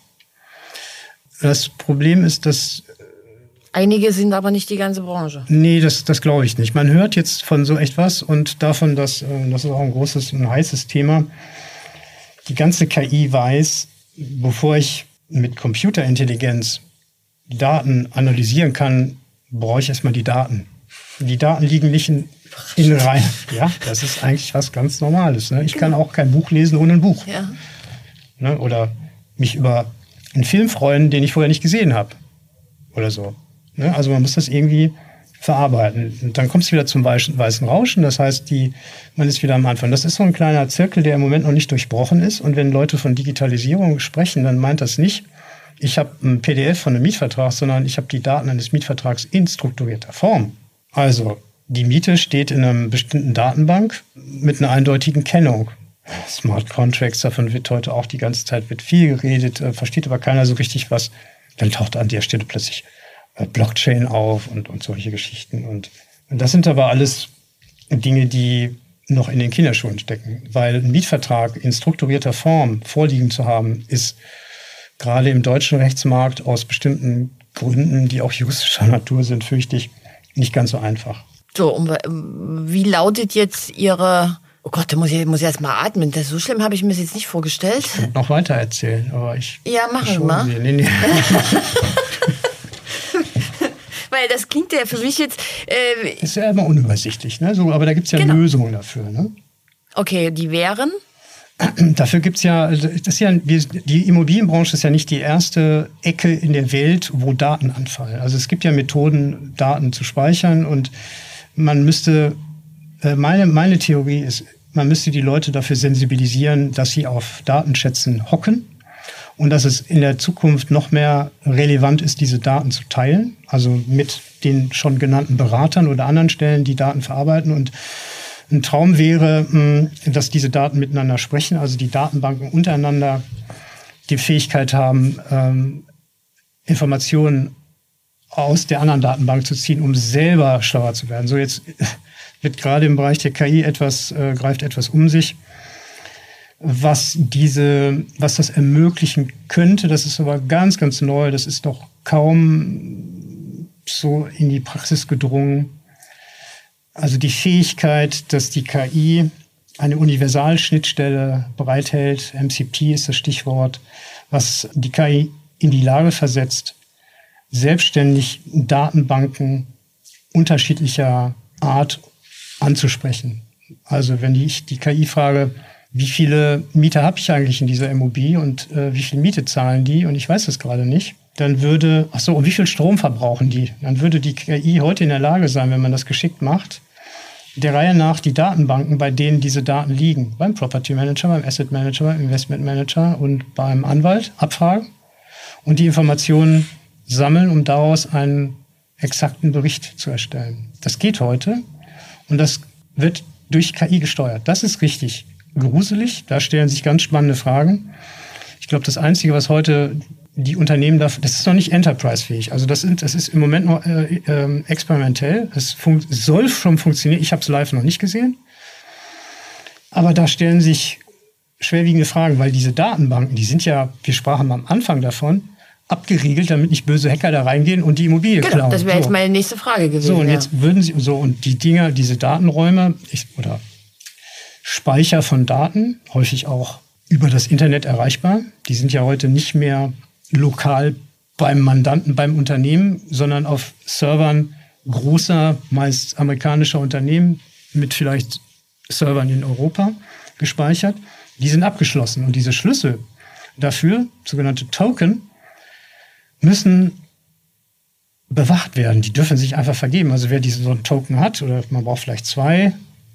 Das Problem ist, dass... Einige sind aber nicht die ganze Branche. Nee, das, das glaube ich nicht. Man hört jetzt von so etwas und davon, dass das ist auch ein großes, ein heißes Thema. Die ganze K I weiß, bevor ich mit Computerintelligenz Daten analysieren kann, brauche ich erstmal die Daten. Die Daten liegen nicht in, in Reihen. Ja, das ist eigentlich was ganz Normales. Ne? Ich kann auch kein Buch lesen ohne ein Buch. Ja. Ne? Oder mich über einen Film freuen, den ich vorher nicht gesehen habe. Oder so. Ne? Also man muss das irgendwie verarbeiten. Und dann kommt es wieder zum weißen Rauschen. Das heißt, die, man ist wieder am Anfang. Das ist so ein kleiner Zirkel, der im Moment noch nicht durchbrochen ist. Und wenn Leute von Digitalisierung sprechen, dann meint das nicht, ich habe ein P D F von einem Mietvertrag, sondern ich habe die Daten eines Mietvertrags in strukturierter Form. Also die Miete steht in einer bestimmten Datenbank mit einer eindeutigen Kennung. Smart Contracts, davon wird heute auch die ganze Zeit wird viel geredet, äh, versteht aber keiner so richtig was. Dann taucht an der Stelle plötzlich äh, Blockchain auf und, und solche Geschichten. Und, und das sind aber alles Dinge, die noch in den Kinderschuhen stecken. Weil ein Mietvertrag in strukturierter Form vorliegen zu haben, ist gerade im deutschen Rechtsmarkt aus bestimmten Gründen, die auch juristischer Natur sind, fürchte ich, nicht ganz so einfach. So, und wie lautet jetzt Ihre... Oh Gott, da muss ich, muss ich erst mal atmen. Das, so schlimm habe ich mir das jetzt nicht vorgestellt. Ich könnte noch weiter erzählen, aber ich... Ja, machen wir mal. Nee, nee. Weil das klingt ja für mich jetzt... Äh, ist ja immer unübersichtlich, ne? So, aber da gibt es ja genau. Lösungen dafür. Ne? Okay, die wären? Dafür gibt es ja, das ist ja, die Immobilienbranche ist ja nicht die erste Ecke in der Welt, wo Daten anfallen. Also es gibt ja Methoden, Daten zu speichern und man müsste... Meine, meine Theorie ist, man müsste die Leute dafür sensibilisieren, dass sie auf Datenschätzen hocken und dass es in der Zukunft noch mehr relevant ist, diese Daten zu teilen, also mit den schon genannten Beratern oder anderen Stellen, die Daten verarbeiten. Und ein Traum wäre, dass diese Daten miteinander sprechen, also die Datenbanken untereinander die Fähigkeit haben, ähm, Informationen aus der anderen Datenbank zu ziehen, um selber schlauer zu werden. So, jetzt wird gerade im Bereich der K I etwas, äh, greift etwas um sich, was diese, was das ermöglichen könnte. Das ist aber ganz, ganz neu. Das ist noch kaum so in die Praxis gedrungen. Also die Fähigkeit, dass die K I eine Universalschnittstelle bereithält, M C P ist das Stichwort, was die K I in die Lage versetzt, selbstständig Datenbanken unterschiedlicher Art anzusprechen. Also wenn ich die K I frage, wie viele Mieter habe ich eigentlich in dieser Immobilie und äh, wie viel Miete zahlen die, und ich weiß das gerade nicht, dann würde, ach so, und wie viel Strom verbrauchen die? Dann würde die K I heute in der Lage sein, wenn man das geschickt macht, der Reihe nach die Datenbanken, bei denen diese Daten liegen, beim Property Manager, beim Asset Manager, beim Investment Manager und beim Anwalt abfragen und die Informationen sammeln, um daraus einen exakten Bericht zu erstellen. Das geht heute und das wird durch K I gesteuert. Das ist richtig gruselig, da stellen sich ganz spannende Fragen. Ich glaube, das Einzige, was heute die Unternehmen darf, das ist noch nicht enterprise-fähig. Also das, sind, das ist im Moment noch äh, äh, experimentell. Es fun- soll schon funktionieren. Ich habe es live noch nicht gesehen. Aber da stellen sich schwerwiegende Fragen, weil diese Datenbanken, die sind ja, wir sprachen am Anfang davon, abgeriegelt, damit nicht böse Hacker da reingehen und die Immobilie genau, klauen. Das wäre so. jetzt meine nächste Frage gewesen. So, und ja. jetzt würden sie, so, und die Dinger, diese Datenräume ich, oder Speicher von Daten, häufig auch über das Internet erreichbar, die sind ja heute nicht mehr lokal beim Mandanten, beim Unternehmen, sondern auf Servern großer, meist amerikanischer Unternehmen mit vielleicht Servern in Europa gespeichert. Die sind abgeschlossen und diese Schlüssel dafür, sogenannte Token, müssen bewacht werden. Die dürfen sich einfach vergeben. Also wer diese so einen Token hat, oder man braucht vielleicht zwei,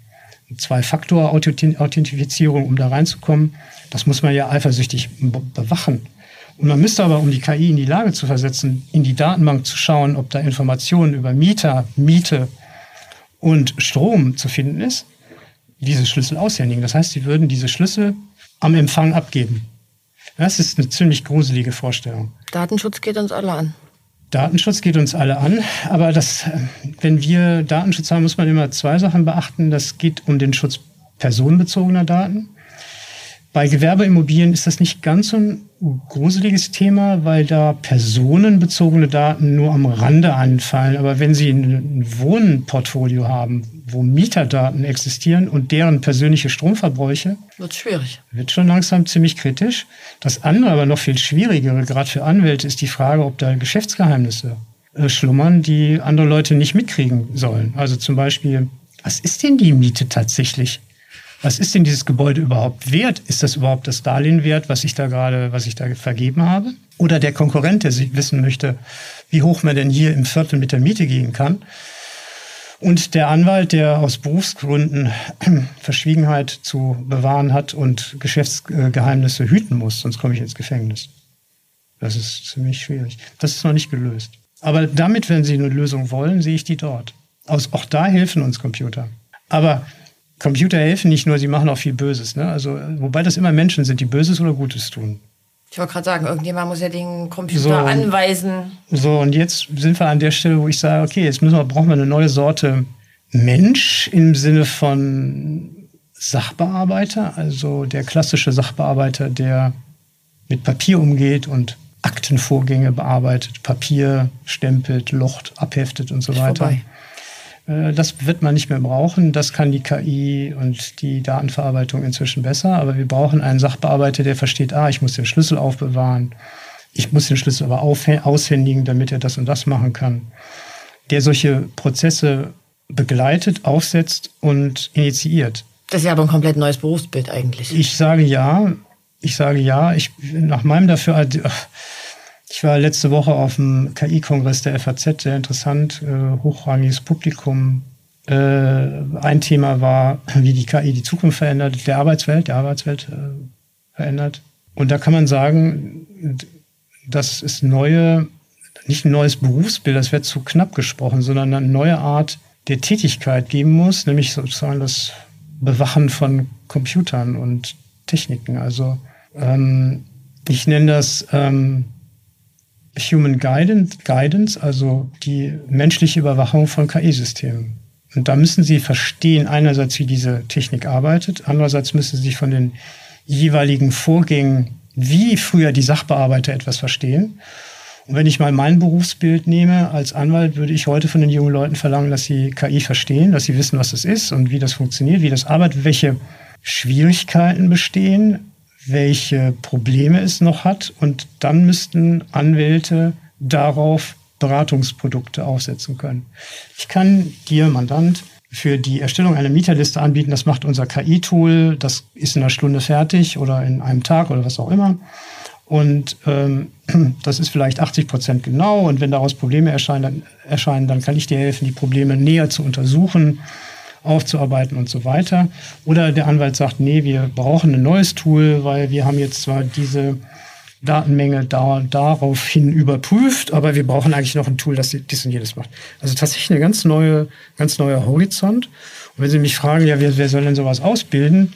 Zwei-Faktor-Authentifizierung, um da reinzukommen, das muss man ja eifersüchtig bewachen. Und man müsste aber, um die K I in die Lage zu versetzen, in die Datenbank zu schauen, ob da Informationen über Mieter, Miete und Strom zu finden ist, diese Schlüssel aushändigen. Das heißt, sie würden diese Schlüssel am Empfang abgeben. Das ist eine ziemlich gruselige Vorstellung. Datenschutz geht uns alle an. Datenschutz geht uns alle an, aber das, wenn wir Datenschutz haben, muss man immer zwei Sachen beachten. Das geht um den Schutz personenbezogener Daten. Bei Gewerbeimmobilien ist das nicht ganz so ein gruseliges Thema, weil da personenbezogene Daten nur am Rande anfallen. Aber wenn Sie ein Wohnportfolio haben, wo Mieterdaten existieren und deren persönliche Stromverbräuche, wird schwierig. Wird schon langsam ziemlich kritisch. Das andere, aber noch viel schwierigere, gerade für Anwälte, ist die Frage, ob da Geschäftsgeheimnisse äh, schlummern, die andere Leute nicht mitkriegen sollen. Also zum Beispiel, was ist denn die Miete tatsächlich? Was ist denn dieses Gebäude überhaupt wert? Ist das überhaupt das Darlehen wert, was ich da gerade, was ich da vergeben habe? Oder der Konkurrent, der wissen möchte, wie hoch man denn hier im Viertel mit der Miete gehen kann? Und der Anwalt, der aus Berufsgründen Verschwiegenheit zu bewahren hat und Geschäftsgeheimnisse hüten muss, sonst komme ich ins Gefängnis. Das ist ziemlich schwierig. Das ist noch nicht gelöst. Aber damit, wenn Sie eine Lösung wollen, sehe ich die dort. Auch da helfen uns Computer. Aber Computer helfen nicht nur, sie machen auch viel Böses. Ne? Also, wobei das immer Menschen sind, die Böses oder Gutes tun. Ich wollte gerade sagen, irgendjemand muss ja den Computer so, anweisen. So, und jetzt sind wir an der Stelle, wo ich sage, okay, jetzt müssen wir, brauchen wir eine neue Sorte Mensch im Sinne von Sachbearbeiter. Also der klassische Sachbearbeiter, der mit Papier umgeht und Aktenvorgänge bearbeitet, Papier stempelt, locht, abheftet und so Ist weiter. Vorbei. Das wird man nicht mehr brauchen. Das kann die K I und die Datenverarbeitung inzwischen besser. Aber wir brauchen einen Sachbearbeiter, der versteht, ah, ich muss den Schlüssel aufbewahren. Ich muss den Schlüssel aber aushändigen, damit er das und das machen kann. Der solche Prozesse begleitet, aufsetzt und initiiert. Das ist ja aber ein komplett neues Berufsbild eigentlich. Ich sage ja. Ich sage ja. Ich, nach meinem Dafürhalten... Ich war letzte Woche auf dem K I-Kongress der F A Z, sehr interessant, äh, hochrangiges Publikum, Äh, ein Thema war, wie die K I die Zukunft verändert, der Arbeitswelt, der Arbeitswelt äh, verändert. Und da kann man sagen, das ist neue, nicht ein neues Berufsbild, das wird zu knapp gesprochen, sondern eine neue Art der Tätigkeit geben muss, nämlich sozusagen das Bewachen von Computern und Techniken. Also ähm, ich nenne das ähm, Human Guidance, Guidance, also die menschliche Überwachung von K I-Systemen. Und da müssen Sie verstehen, einerseits, wie diese Technik arbeitet, andererseits müssen Sie sich von den jeweiligen Vorgängen, wie früher die Sachbearbeiter etwas verstehen. Und wenn ich mal mein Berufsbild nehme, als Anwalt würde ich heute von den jungen Leuten verlangen, dass sie K I verstehen, dass sie wissen, was das ist und wie das funktioniert, wie das arbeitet, welche Schwierigkeiten bestehen, welche Probleme es noch hat. Und dann müssten Anwälte darauf Beratungsprodukte aufsetzen können. Ich kann dir, Mandant, für die Erstellung einer Mieterliste anbieten, das macht unser K I-Tool, das ist in einer Stunde fertig oder in einem Tag oder was auch immer. Und ähm, das ist vielleicht achtzig Prozent genau. Und wenn daraus Probleme erscheinen dann, erscheinen, dann kann ich dir helfen, die Probleme näher zu untersuchen, aufzuarbeiten und so weiter. Oder der Anwalt sagt, nee, wir brauchen ein neues Tool, weil wir haben jetzt zwar diese Datenmenge da, daraufhin überprüft, aber wir brauchen eigentlich noch ein Tool, das dies und jedes macht. Also tatsächlich eine ganz neue, ganz neuer Horizont. Und wenn Sie mich fragen, ja, wer, wer soll denn sowas ausbilden,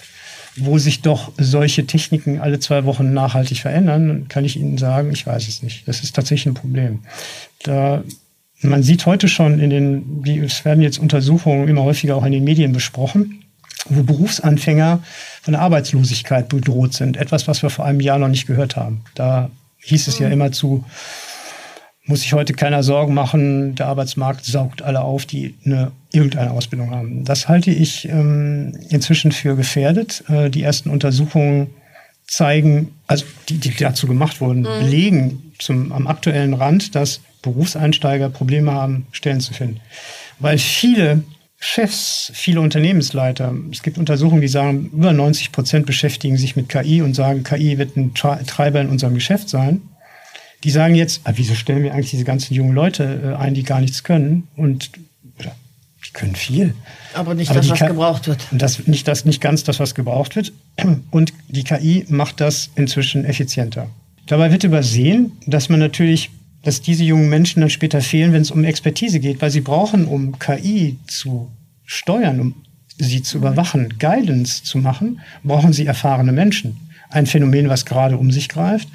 wo sich doch solche Techniken alle zwei Wochen nachhaltig verändern, dann kann ich Ihnen sagen, ich weiß es nicht. Das ist tatsächlich ein Problem. Da, man sieht heute schon in den, die, es werden jetzt Untersuchungen immer häufiger auch in den Medien besprochen, wo Berufsanfänger von der Arbeitslosigkeit bedroht sind. Etwas, was wir vor einem Jahr noch nicht gehört haben. Da hieß es ja immer zu, muss sich heute keiner Sorgen machen, der Arbeitsmarkt saugt alle auf, die eine, irgendeine Ausbildung haben. Das halte ich ähm, inzwischen für gefährdet. Äh, die ersten Untersuchungen zeigen, also die, die dazu gemacht wurden, mhm. belegen zum, am aktuellen Rand, dass Berufseinsteiger Probleme haben, Stellen zu finden. Weil viele Chefs, viele Unternehmensleiter, es gibt Untersuchungen, die sagen, über neunzig Prozent beschäftigen sich mit K I und sagen, K I wird ein Treiber in unserem Geschäft sein. Die sagen jetzt, ah, wieso stellen wir eigentlich diese ganzen jungen Leute ein, die gar nichts können? Und oder, die können viel. Aber nicht Aber das, was K- gebraucht wird. Das, nicht, das, nicht ganz das, was gebraucht wird. Und die K I macht das inzwischen effizienter. Dabei wird übersehen, dass man natürlich, dass diese jungen Menschen dann später fehlen, wenn es um Expertise geht, weil sie brauchen, um K I zu steuern, um sie zu überwachen, Guidance zu machen, brauchen sie erfahrene Menschen. Ein Phänomen, was gerade um sich greift.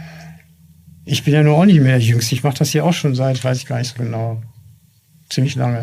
Ich bin ja nur auch nicht mehr der Jüngste. Ich mache das hier auch schon seit, weiß ich gar nicht so genau, ziemlich lange.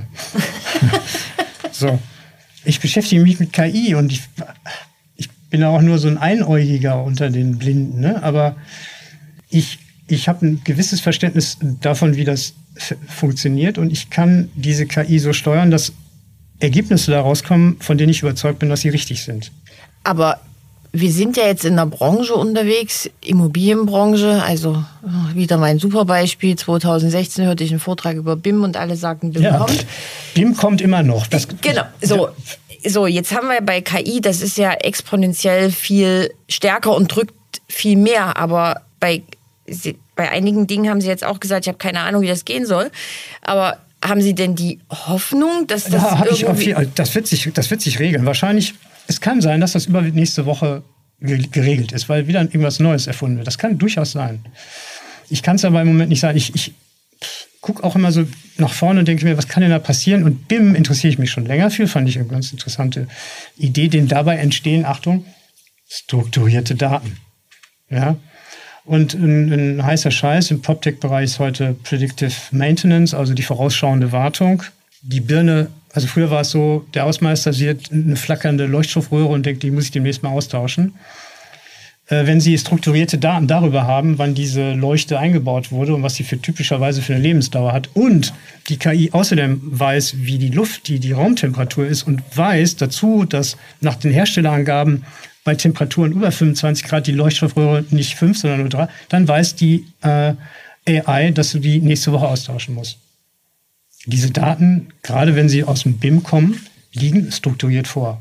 So, ich beschäftige mich mit K I und ich, ich bin auch nur so ein Einäugiger unter den Blinden, ne? Aber ich, ich habe ein gewisses Verständnis davon, wie das f- funktioniert und ich kann diese K I so steuern, dass Ergebnisse daraus kommen, von denen ich überzeugt bin, dass sie richtig sind. Aber wir sind ja jetzt in der Branche unterwegs, Immobilienbranche, also wieder mein super Beispiel. zweitausendsechzehn hörte ich einen Vortrag über B I M und alle sagten, B I M ja, kommt. B I M kommt immer noch. Das, genau, so, so, jetzt haben wir bei K I, das ist ja exponentiell viel stärker und drückt viel mehr, aber bei, bei einigen Dingen haben Sie jetzt auch gesagt, ich habe keine Ahnung, wie das gehen soll, aber haben Sie denn die Hoffnung, dass das ja, irgendwie... Ich viel, das, wird sich, das wird sich regeln. Wahrscheinlich, es kann sein, dass das übernächste Woche geregelt ist, weil wieder irgendwas Neues erfunden wird. Das kann durchaus sein. Ich kann es aber im Moment nicht sagen. Ich, ich gucke auch immer so nach vorne und denke mir, was kann denn da passieren? Und B I M interessiere ich mich schon länger für, fand ich eine ganz interessante Idee, denn dabei entstehen, Achtung, strukturierte Daten. Ja? Und ein, ein heißer Scheiß im PropTech-Bereich ist heute Predictive Maintenance, also die vorausschauende Wartung. Die Birne, also früher war es so, der Hausmeister sieht eine flackernde Leuchtstoffröhre und denkt, die muss ich demnächst mal austauschen. Äh, wenn Sie strukturierte Daten darüber haben, wann diese Leuchte eingebaut wurde und was sie für typischerweise für eine Lebensdauer hat und die K I außerdem weiß, wie die Luft, die, die Raumtemperatur ist und weiß dazu, dass nach den Herstellerangaben bei Temperaturen über fünfundzwanzig Grad die Leuchtstoffröhre nicht fünf, sondern nur drei, dann weiß die äh, A I, dass du die nächste Woche austauschen musst. Diese Daten, gerade wenn sie aus dem B I M kommen, liegen strukturiert vor.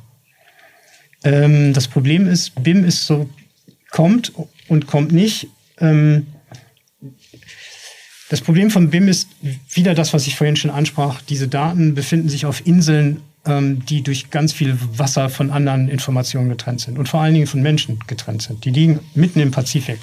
Ähm, das Problem ist, B I M ist so, kommt und kommt nicht. Ähm, Das Problem von B I M ist wieder das, was ich vorhin schon ansprach. Diese Daten befinden sich auf Inseln, ähm, die durch ganz viel Wasser von anderen Informationen getrennt sind und vor allen Dingen von Menschen getrennt sind. Die liegen mitten im Pazifik.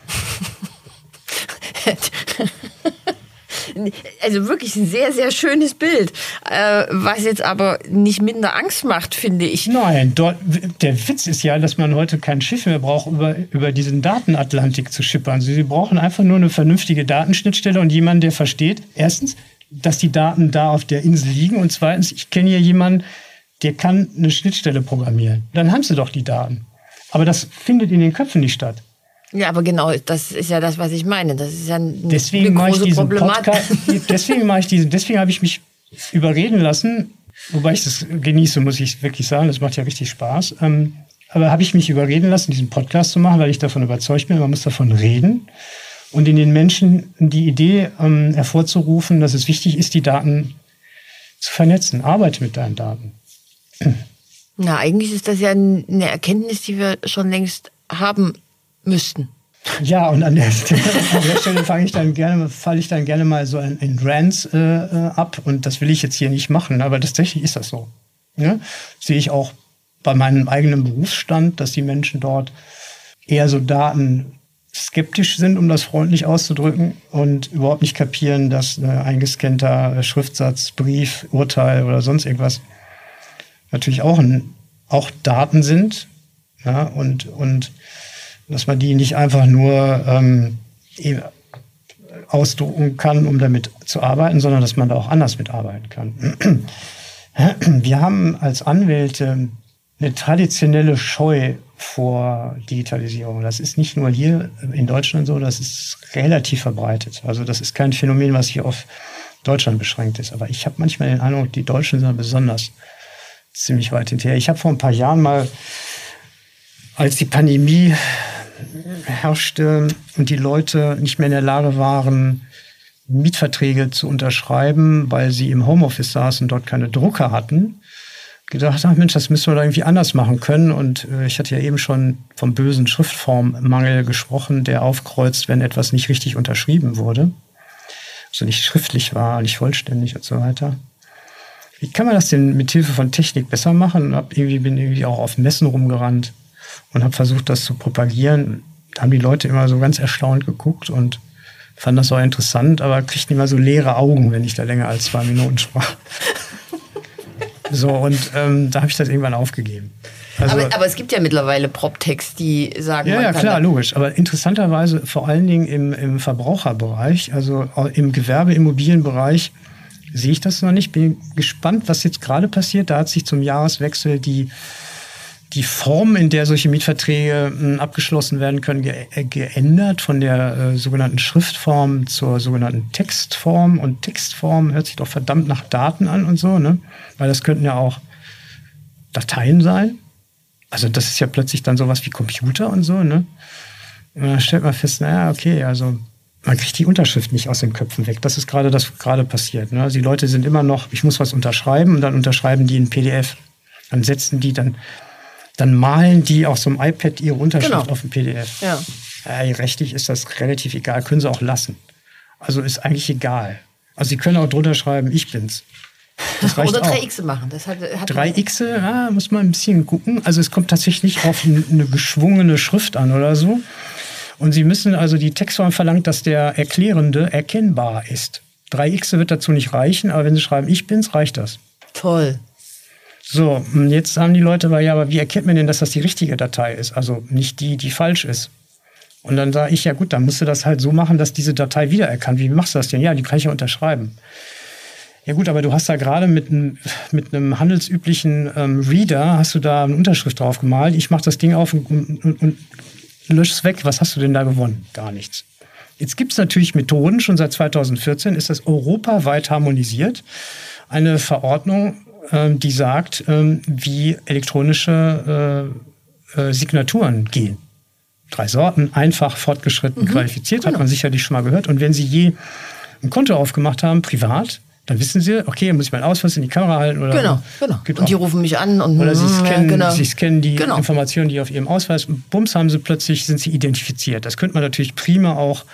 Also wirklich ein sehr, sehr schönes Bild, äh, was jetzt aber nicht minder Angst macht, finde ich. Nein, dort, der Witz ist ja, dass man heute kein Schiff mehr braucht, über, über diesen Datenatlantik zu schippern. Also Sie brauchen einfach nur eine vernünftige Datenschnittstelle und jemanden, der versteht, erstens, dass die Daten da auf der Insel liegen und zweitens, ich kenne hier jemanden, der kann eine Schnittstelle programmieren. Dann haben Sie doch die Daten. Aber das findet in den Köpfen nicht statt. Ja, aber genau, das ist ja das, was ich meine. Das ist ja eine, deswegen eine große mache ich diesen Problematik. Podcast, deswegen mache ich diesen, deswegen habe ich mich überreden lassen, wobei ich das genieße, muss ich wirklich sagen, das macht ja richtig Spaß. Ähm, aber habe ich mich überreden lassen, diesen Podcast zu machen, weil ich davon überzeugt bin, man muss davon reden und in den Menschen die Idee ähm, hervorzurufen, dass es wichtig ist, die Daten zu vernetzen. Arbeite mit deinen Daten. Na, eigentlich ist das ja eine Erkenntnis, die wir schon längst haben müssten. Ja, und an der Stelle, an der Stelle fange ich dann gerne, falle ich dann gerne mal so in, in Rants äh, ab und das will ich jetzt hier nicht machen, aber tatsächlich ist das so. Ja? Sehe ich auch bei meinem eigenen Berufsstand, dass die Menschen dort eher so datenskeptisch sind, um das freundlich auszudrücken und überhaupt nicht kapieren, dass ein eingescannter Schriftsatz, Brief, Urteil oder sonst irgendwas natürlich auch, ein, auch Daten sind, ja, und, und dass man die nicht einfach nur ähm, ausdrucken kann, um damit zu arbeiten, sondern dass man da auch anders mitarbeiten kann. Wir haben als Anwälte eine traditionelle Scheu vor Digitalisierung. Das ist nicht nur hier in Deutschland so, das ist relativ verbreitet. Also das ist kein Phänomen, was hier auf Deutschland beschränkt ist. Aber ich habe manchmal den Eindruck, die Deutschen sind besonders ziemlich weit hinterher. Ich habe vor ein paar Jahren mal, als die Pandemie herrschte und die Leute nicht mehr in der Lage waren, Mietverträge zu unterschreiben, weil sie im Homeoffice saßen und dort keine Drucker hatten, gedacht, ach Mensch, das müssen wir da irgendwie anders machen können. Und äh, ich hatte ja eben schon vom bösen Schriftformmangel gesprochen, der aufkreuzt, wenn etwas nicht richtig unterschrieben wurde. Also nicht schriftlich war, nicht vollständig und so weiter. Wie kann man das denn mit Hilfe von Technik besser machen? Und hab irgendwie, bin irgendwie auch auf Messen rumgerannt und habe versucht, das zu propagieren. Da haben die Leute immer so ganz erstaunt geguckt und fanden das auch interessant, aber kriegten immer so leere Augen, wenn ich da länger als zwei Minuten sprach. So, und ähm, da habe ich das irgendwann aufgegeben. Also, aber, aber es gibt ja mittlerweile PropTechs, die sagen, ja, man ja, kann klar, da logisch. Aber interessanterweise vor allen Dingen im, im Verbraucherbereich, also im Gewerbeimmobilienbereich, sehe ich das noch nicht. Bin gespannt, was jetzt gerade passiert. Da hat sich zum Jahreswechsel die Die Form, in der solche Mietverträge mh, abgeschlossen werden können, ge geändert von der äh, sogenannten Schriftform zur sogenannten Textform. Und Textform hört sich doch verdammt nach Daten an und so, ne? Weil das könnten ja auch Dateien sein. Also das ist ja plötzlich dann sowas wie Computer und so, ne? Und dann stellt man fest, naja, okay, also man kriegt die Unterschrift nicht aus den Köpfen weg. Das ist gerade das, was gerade passiert, ne? Also die Leute sind immer noch, ich muss was unterschreiben und dann unterschreiben die in P D F. Dann setzen die dann Dann malen die auf so einem iPad ihre Unterschrift genau. auf dem P D F. Ja. Äh, rechtlich ist das relativ egal, können sie auch lassen. Also ist eigentlich egal. Also sie können auch drunter schreiben, ich bin's. Das reicht Oder drei auch. Xe machen. Das hat, hat drei Xe, ja, muss man ein bisschen gucken. Also es kommt tatsächlich auf eine geschwungene Schrift an oder so. Und sie müssen, also die Textform verlangt, dass der Erklärende erkennbar ist. drei Xe wird dazu nicht reichen, aber wenn sie schreiben, ich bin's, reicht das. Toll. So, jetzt haben die Leute, aber ja, aber wie erkennt man denn, dass das die richtige Datei ist? Also nicht die, die falsch ist. Und dann sage ich, ja gut, dann musst du das halt so machen, dass diese Datei wiedererkannt. Wie machst du das denn? Ja, die kann ich ja unterschreiben. Ja gut, aber du hast da gerade mit, mit einem handelsüblichen ähm, Reader, hast du da eine Unterschrift drauf gemalt. Ich mache das Ding auf und, und, und lösche es weg. Was hast du denn da gewonnen? Gar nichts. Jetzt gibt es natürlich Methoden, schon seit zweitausendvierzehn ist das europaweit harmonisiert. Eine Verordnung, die sagt, wie elektronische äh, Signaturen gehen. Drei Sorten, einfach, fortgeschritten, mhm. qualifiziert, genau. Hat man sicherlich schon mal gehört. Und wenn Sie je ein Konto aufgemacht haben, privat, dann wissen Sie, okay, muss ich meinen Ausweis in die Kamera halten. Oder genau, genau. Und die rufen mich an. Und oder Sie scannen, ja, genau. Sie scannen die genau. Informationen, die auf Ihrem Ausweis, und bums, haben Sie plötzlich, sind Sie identifiziert. Das könnte man natürlich prima auch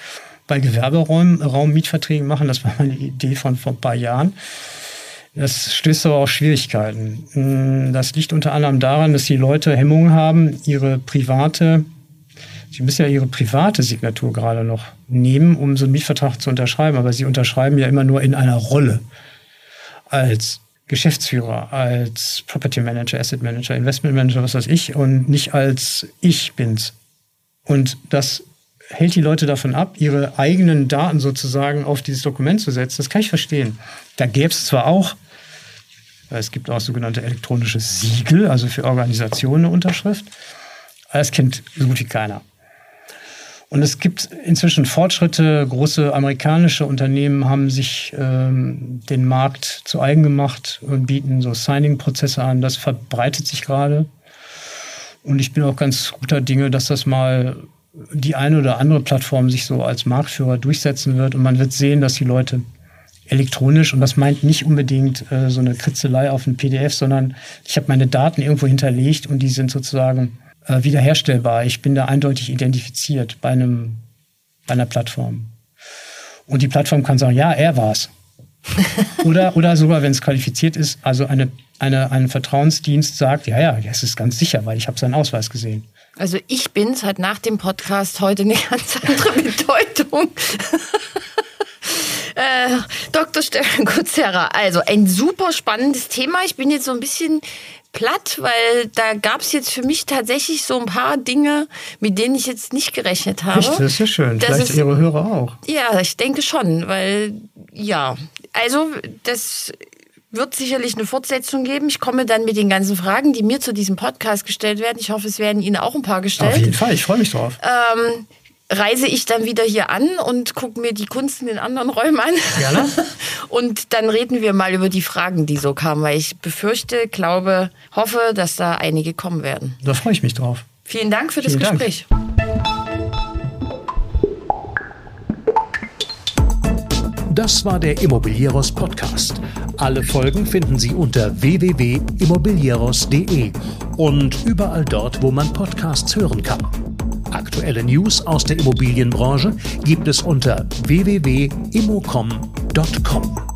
bei Gewerberaum-Mietverträgen machen. Das war meine Idee von vor ein paar Jahren. Das stößt aber auf Schwierigkeiten. Das liegt unter anderem daran, dass die Leute Hemmungen haben, ihre private, sie müssen ja ihre private Signatur gerade noch nehmen, um so einen Mietvertrag zu unterschreiben. Aber sie unterschreiben ja immer nur in einer Rolle als Geschäftsführer, als Property Manager, Asset Manager, Investment Manager, was weiß ich, und nicht als ich bin's. Und das hält die Leute davon ab, ihre eigenen Daten sozusagen auf dieses Dokument zu setzen. Das kann ich verstehen. Da gäbe es zwar auch, es gibt auch sogenannte elektronische Siegel, also für Organisationen eine Unterschrift, aber das kennt so gut wie keiner. Und es gibt inzwischen Fortschritte. Große amerikanische Unternehmen haben sich ähm, den Markt zu eigen gemacht und bieten so Signing-Prozesse an. Das verbreitet sich gerade. Und ich bin auch ganz guter Dinge, dass das mal die eine oder andere Plattform sich so als Marktführer durchsetzen wird. Und man wird sehen, dass die Leute elektronisch, und das meint nicht unbedingt äh, so eine Kritzelei auf ein P D F, sondern ich habe meine Daten irgendwo hinterlegt und die sind sozusagen äh, wiederherstellbar. Ich bin da eindeutig identifiziert bei einem, bei einer Plattform. Und die Plattform kann sagen, ja, er war's. oder, oder sogar, wenn es qualifiziert ist, also eine, eine, ein Vertrauensdienst sagt, ja, ja, das ist ganz sicher, weil ich habe seinen Ausweis gesehen. Also ich bin's hat nach dem Podcast heute eine ganz andere Bedeutung. äh, Doktor Stefan Kucera, also ein super spannendes Thema. Ich bin jetzt so ein bisschen platt, weil da gab es jetzt für mich tatsächlich so ein paar Dinge, mit denen ich jetzt nicht gerechnet habe. Echt? Das ist ja schön. Das Vielleicht ist, Ihre Hörer auch. Ja, ich denke schon, weil, ja, also das wird sicherlich eine Fortsetzung geben. Ich komme dann mit den ganzen Fragen, die mir zu diesem Podcast gestellt werden. Ich hoffe, es werden Ihnen auch ein paar gestellt. Auf jeden Fall, ich freue mich drauf. Ähm, reise ich dann wieder hier an und gucke mir die Kunst in den anderen Räumen an. Gerne. Und dann reden wir mal über die Fragen, die so kamen, weil ich befürchte, glaube, hoffe, dass da einige kommen werden. Da freue ich mich drauf. Vielen Dank für das Vielen Gespräch. Dank. Das war der Immobilieros Podcast. Alle Folgen finden Sie unter w w w punkt immobilieros punkt de und überall dort, wo man Podcasts hören kann. Aktuelle News aus der Immobilienbranche gibt es unter w w w punkt immocom punkt com.